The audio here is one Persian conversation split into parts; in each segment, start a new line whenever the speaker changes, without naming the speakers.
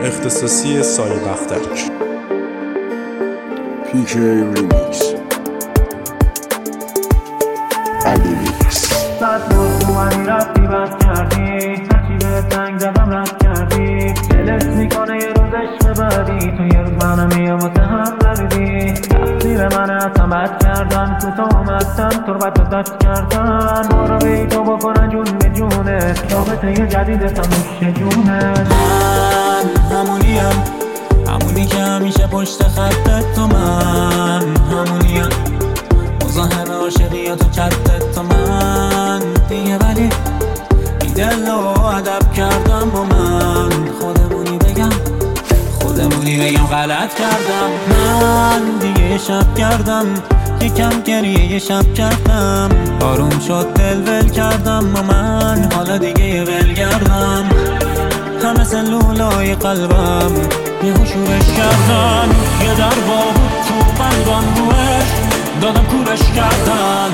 اختصاصی سایه بختک.
پیک ریمیکس الیمیکس.
صد موضوعی رفتی بد کردی، هرچی به تنگ زدم رد کردی. دلت میکنه یه روز عشق بعدی، تو یه روز منم یه واسه هم بردی. تقصیر منه اصلا بد کردم، کوتاه اومدم تربت رو دست کردم. برو بی تو بکنن جون به جونت، رابطه یه جدیدتم نوش جونت.
من همونی که همیشه پشت خطت تو، من همونیم مزاحم عاشقیات و چتت تو، من دیگه ولی بی دل و ادب کردم با من. خودمونی بگم غلط کردم. من دیگه یه شب کردم، یکم گریه یه شب کردم. آروم شد دل ول کردم با من، حالا دیگه یه ول کردم. همه سلولای قلبم یه شورش کردن، یه در بود تو قلبم روش دادم کورش کردن.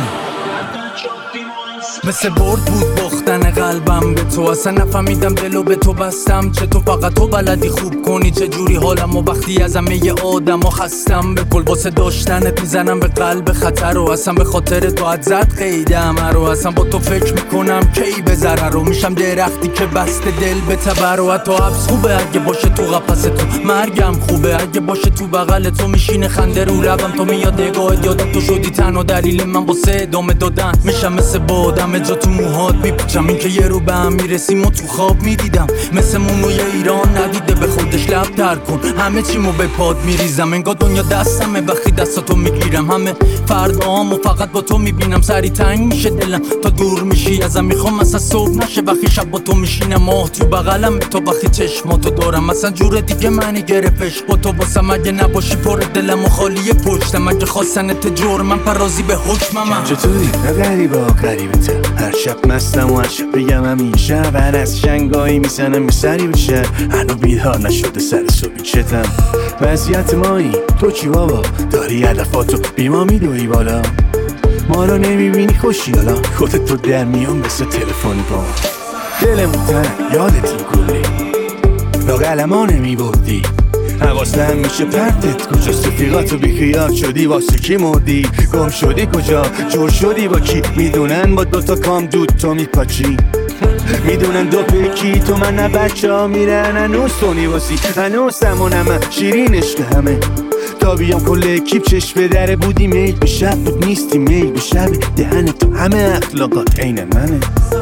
مثل برد بود باختن قلبم به تو، اصلا نفهمیدم دلو به تو بستم. چه تو فقط تو بلدی خوب کنی چه جوری حالم، و وقتی از همه آدم ها خستم به کل واسه داشتنت میزنم به قلب خطر. و اصلا به خاطر تو زد قیدم رو، اصلا با تو فکر میکنم کی به ضرر رو میشم درختی که بسته دل به تبر. و تو حبس خوبه اگه باشه تو قفس تو، مرگم خوبه اگه باشه تو بغل تو. میشینه خنده رو لبم تو، میاد نگاهت یادم تو شدی تنها دلیل من واسه ادامه دادن. میشم مثل بادم جا تو موهات میپیچم، این که یه رو به هم میرسیم و تو خواب میدیدم. مثل مونوی ایران ندیده به خودش لب تر کن، همه چیمو به پاد میریزم. انگار دنیا دستمه وقتی دستاتو میگیرم. همه فردامو فقط با تو میبینم، سری تنگ میشه دلم تا دور میشی ازم. میخوام مثلا صبح نشه وقتی شب با تو میشینم، ماه تو بغلم تو وقتی چشماتو دارم. مثلا جور دیگه منی گرفتش با تو واسم، اگه نباشی پر دلم و خالی پشتم. اگه خواستنت جرمم پرازی به حکمم.
چطوری؟ غریبا غریبتم، هر شب مستم و هر شب بگم همیشه. هر از شنگایی میزنم به سری بشه، هنو بیدار نشده سر صبحی چتم. وضعیت مایی تو چی بابا؟ داری علفاتو بیما میدوی بالا، ما رو نمیبینی خوشی حالا خودت تو در میان مثل تلفنی با دلمون تنگ یادت این کلی لاغل ما نمیبردی. حواستم میشه پرتت کجاست، رفیقاتو بیخیال شدی واسه کی مردی؟ گم شدی کجا؟ جور شدی با کی؟ میدونن با دوتا کام دود تو میپاچی، میدونن دو پکی تو من نه بچه ها میرن. هنوز تو نیواسی هنوز سمونم شیرین عشق همه، تا بیام کل اکیب چشم به دره. بودی میل به شب بود نیستی میل به شب، دهن تو همه اخلاقات عین منه.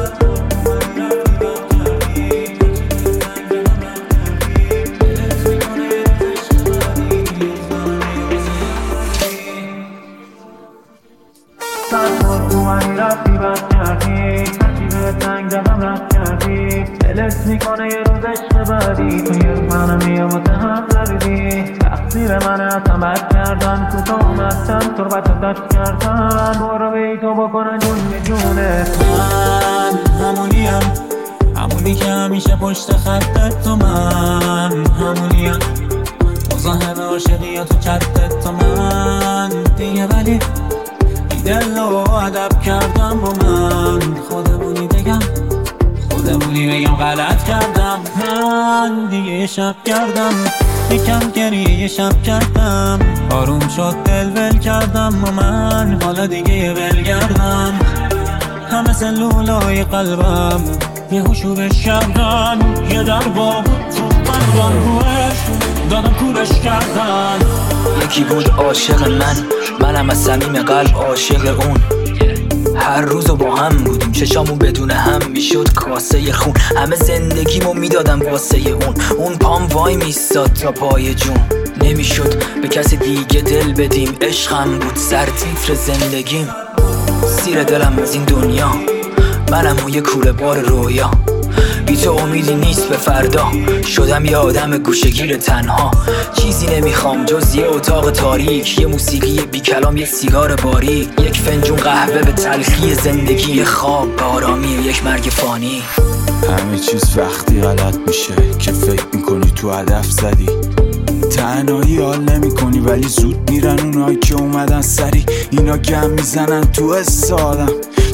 رفتی بد کردی، هرچی به تنگ زدم رد کردی. دلت میکنه یه روز عشق بعدی، تو یه روز منم یه واسه هم بردی. تقصیر منه اصلا بد کردم، کوتاه اومدم تربت رو دست کردم. برو بی تو بکنن جون به جونت.
من همونی که همیشه پشت خطت تو، من همونیم مزاحم عاشقیات و چتت تو، من دیگه ولی دل و ادب کردم با من. خودمونی بگم غلط کردم. من دیگه یه شب کردم، یکم گریه یه شب کردم. آروم شد دل ول کردم با من، حالا دیگه یه ول کردم. همه سلولای قلبم یه شورش کردن، یه در بود تو قلبم روش دادم کورش کردن.
یکی بود عاشق منم از صمیم قلب عاشق اون. هر روزو با هم بودیم، چشامون بدون هم میشد کاسه خون. همه زندگیمو میدادم واسه اون پام وای میستاد تا پای جون. نمیشد به کسی دیگه دل بدیم، عشقم بود سرتیتر زندگیم. سیر دلم از این دنیا، منم و یه کوره بار رویا. بی تو امیدی نیست به فردا، شدم یه آدم گوشه‌گیر تنها. چیزی نمیخوام جز یه اتاق تاریک، یه موسیقی بی کلام، یه سیگار باریک، یک فنجون قهوه به تلخی زندگی، یه خواب به آرامی یک مرگ فانی.
همه چیز وقتی غلط میشه که فکر میکنی تو هدف زدی. تنهایی حال نمی کنی ولی زود میرن اونایی که اومدن سری. اینا گم میزنن تو حس آدم،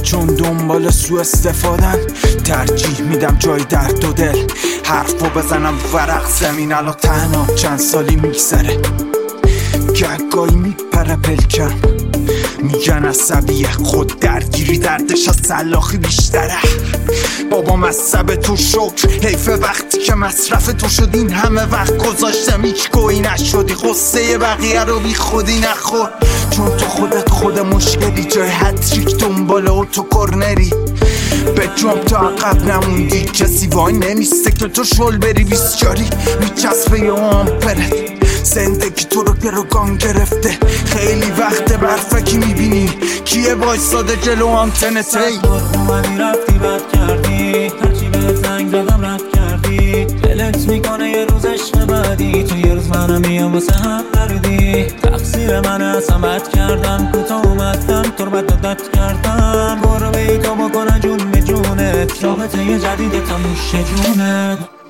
چون دنبال سو استفادن ترجیح میدم جای درد و دل حرفو بزنم ورق زمین. الان تنها چند سالی میگذره گهگاهی میپره پلکم میگن عصبیه خود درگیری دردش از سلاخی بیشتره. بابا مصب تو شکر حیف وقتی که مصرف تو شد این همه وقت گذاشتم هیچ گویی نشدی غصه بقیه رو بی خودی نخور چون تو خودت خود مشکلی جای هتریک دنبال اوتو کرنری به جنب تا عقب نموندی کسی وای نمیسته که تو شل بری بیسجاری میچسبه یه آمپرت زندگی تو رو گروگان گرفته خیلی وقت برفکی میبینی کیه وایساده جلو آنتنت هی
اومدی رفتی بد کردی هرچی به زنگ زدم رد کردی دلت میکنه یه روز عشق بعدی تو یه روز منم میام واسه هم دردی تقصیر منه اصلا بد کردم کوتاه اومدم تو رو بد داد کردم برو بیتا بکنه جون به جونت رابطه یه جدید تا نوش جونت